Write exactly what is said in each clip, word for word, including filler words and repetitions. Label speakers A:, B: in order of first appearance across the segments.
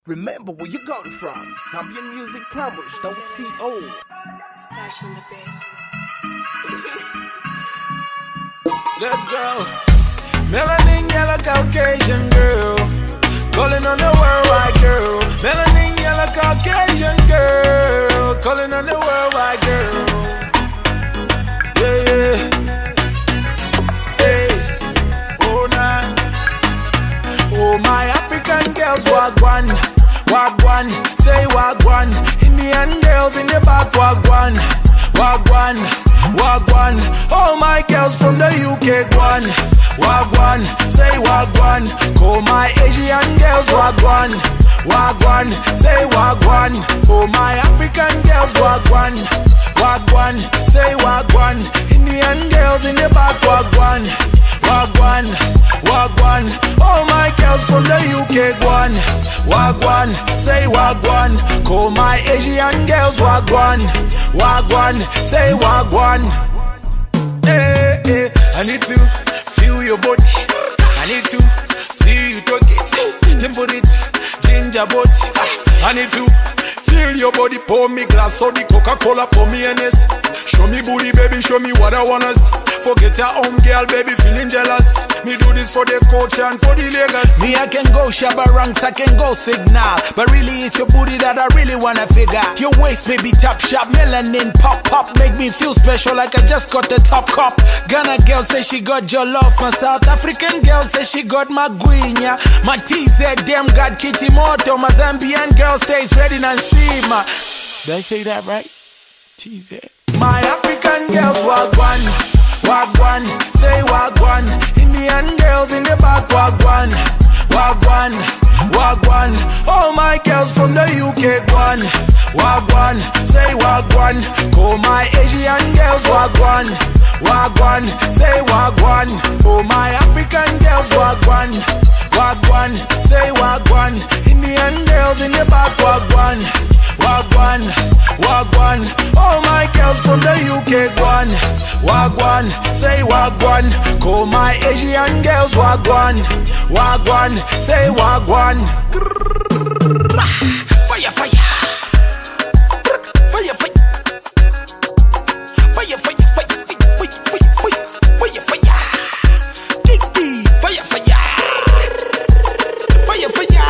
A: Remember where you got it from. Zambian Music Plumbers, don't C O.
B: Stash on the bed.
C: Let's go. Melanin yellow Caucasian girl, calling on the worldwide girl. Melanin yellow Caucasian girl, calling on the worldwide girl. Yeah, yeah. Hey, oh nah. Oh my African girls, wagwan, wagwan, say wagwan. Indian girls in the back, wagwan, wagwan, wagwan. Oh my girls from the U K, guan, wagwan, say wagwan. Call my Asian girls, wagwan, wagwan, say wagwan. Oh my African girls, wagwan, wagwan, say wagwan. Indian girls in the back, wagwan, wagwan, wagwan. Oh my girls from the U K, guan, wagwan, say wagwan. Call my Asian girls, wagwan, wagwan, say wagwan. Hey, hey, I need to feel your body. I need to see you talk it, temper it, ginger body. I need to feel your body. Pour me glass of the Coca-Cola, pour me N S. Show me booty, baby, show me what I wanna see. Forget your own girl, baby, feeling jealous. Me do this for the culture and for the Lagos. Me, I can go Shabba Ranks, I can go Signal, but really it's your booty that I really wanna figure. Your waist, baby, top shop, melanin pop pop, make me feel special like I just got the top cup. Ghana girl say she got your love, my South African girl say she got my guinya. My T Z, them got Kitty Moto. My Zambian girl stays ready and see my. Did I say that right? T Z. My African girls, wagwan, wagwan, say wagwan. Indian girls in the back, wagwan, wagwan, wagwan. Oh my girls from the U K, guan, wagwan, say wagwan. Call my Asian girls, wagwan, wagwan, say wagwan. Oh my African girls, wagwan, wagwan, say wagwan. Indian girls in the back, wagwan, wagwan, wagwan. Oh my girls from the U K, guan, wagwan, say wagwan. Call my Asian girls, wagwan, wagwan, say wagwan. Fire, fire. Fire, fire. Fire, fire, fire, fire, fire, fire, fire, fire. Kiki, fire, fire. Fire, fire.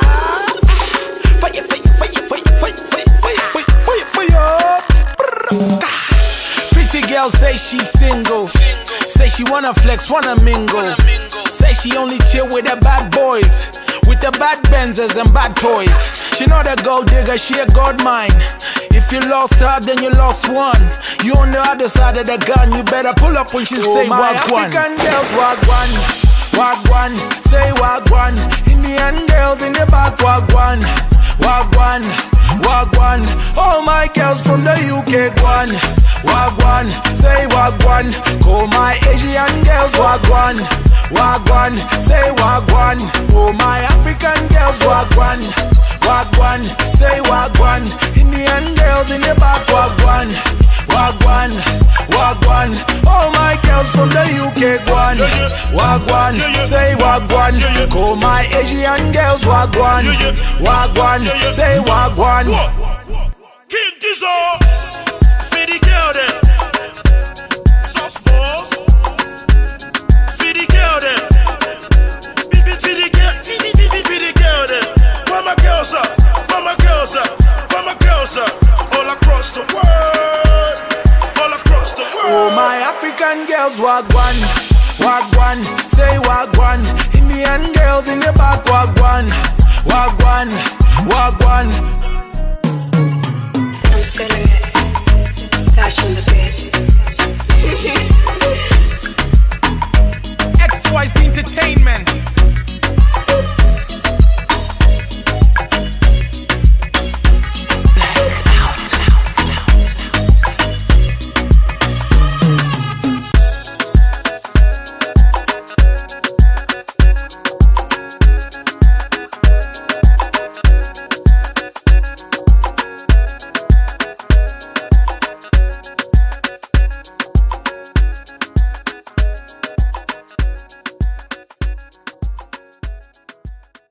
C: Fire, fire, fire, fire, fire, fire, fire, fire, fire. Pretty girl say she single. Say she wanna flex, wanna mingle. Say she only chill with the bad boys, with the bad Benzes and bad toys. She not a gold digger, she a gold mine. If you lost her, then you lost one. You on the other side of the gun, you better pull up when she oh say my wagwan. African girls, wagwan, wagwan, say wagwan. Indian girls in the back, wagwan, wagwan, wagwan. Oh my girls from the U K, guan, wagwan, say wagwan. Call my Asian girls, wagwan, wagwan, say wagwan. Oh my African girls, wagwan, wagwan, say wagwan. Indian girls in the back, wagwan, wagwan, wagwan. Oh my girls from the U K, guan, wagwan, say wagwan. Call my Asian girls, wagwan, wagwan, say wagwan.
D: King Dizzo, for the girl them, sauce balls, for the girl them, beat beat for the girl, beat beat beat for the girl them. For my girls up, for my girls up, for my girls up, all across the world, all across the world.
C: Oh my African girls, wagwan, wagwan, say wagwan. Indian girls in the back, wagwan, wagwan, wagwan.